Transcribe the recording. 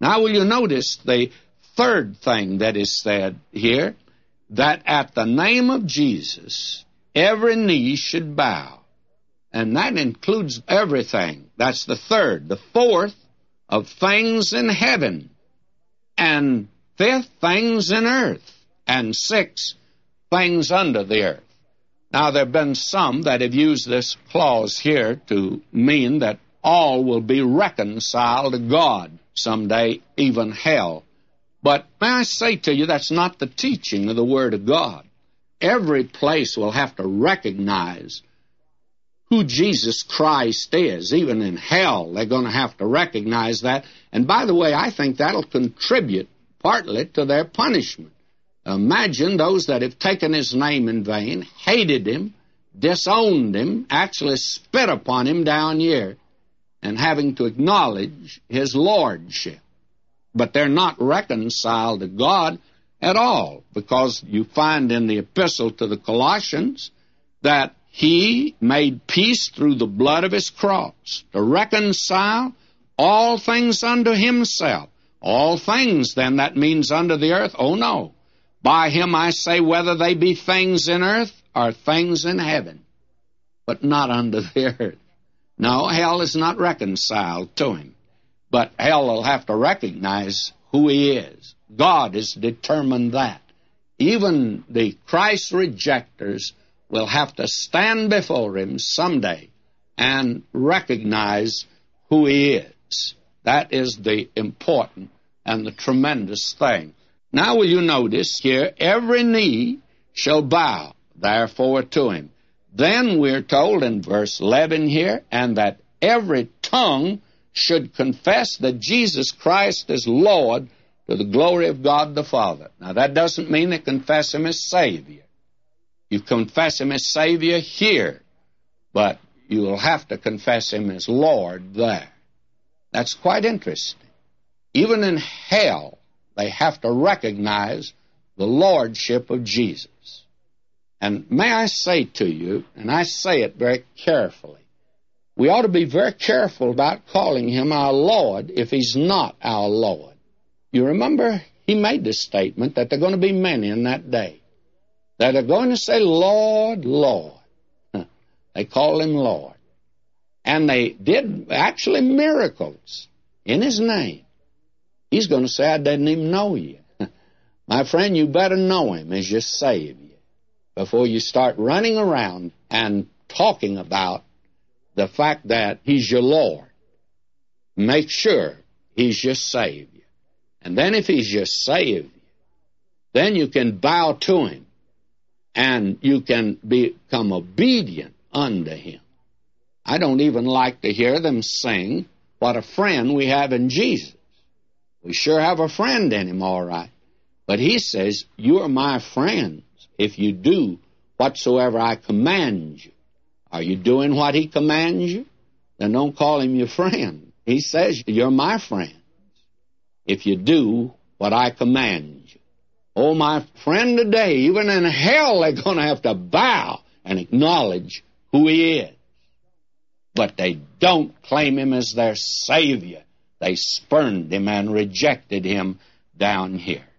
Now, will you notice the third thing that is said here? That at the name of Jesus, every knee should bow. And that includes everything. That's the third. The fourth, of things in heaven. And fifth, things in earth. And sixth, things under the earth. Now, there have been some that have used this clause here to mean that all will be reconciled to God someday, even hell. But may I say to you, that's not the teaching of the Word of God. Every place will have to recognize who Jesus Christ is. Even in hell, they're going to have to recognize that. And by the way, I think that'll contribute partly to their punishment. Imagine those that have taken his name in vain, hated him, disowned him, actually spit upon him down here, and having to acknowledge his lordship. But they're not reconciled to God at all, because you find in the epistle to the Colossians that he made peace through the blood of his cross, to reconcile all things unto himself. All things, then, that means under the earth? Oh, no. By him I say, whether they be things in earth or things in heaven, but not under the earth. No, hell is not reconciled to him. But hell will have to recognize who he is. God has determined that. Even the Christ rejectors will have to stand before him someday and recognize who he is. That is the important and the tremendous thing. Now will you notice here, every knee shall bow, therefore, to him. Then we're told in verse 11 here, and that every tongue should confess that Jesus Christ is Lord to the glory of God the Father. Now that doesn't mean they confess him as Savior. You confess him as Savior here, but you will have to confess him as Lord there. That's quite interesting. Even in hell, they have to recognize the lordship of Jesus. And may I say to you, and I say it very carefully, we ought to be very careful about calling him our Lord if he's not our Lord. You remember he made the statement that there are going to be many in that day that are going to say, Lord, Lord. They call him Lord. And they did actually miracles in his name. He's going to say, I didn't even know you. My friend, you better know him as your Savior before you start running around and talking about the fact that he's your Lord. Make sure he's your Savior. And then if he's your Savior, then you can bow to him and you can become obedient unto him. I don't even like to hear them sing, what a friend we have in Jesus. We sure have a friend in him, all right. But he says, you are my friends if you do whatsoever I command you. Are you doing what he commands you? Then don't call him your friend. He says, you're my friends if you do what I command you. Oh, my friend, today, even in hell, they're going to have to bow and acknowledge who he is. But they don't claim him as their Savior. They spurned him and rejected him down here.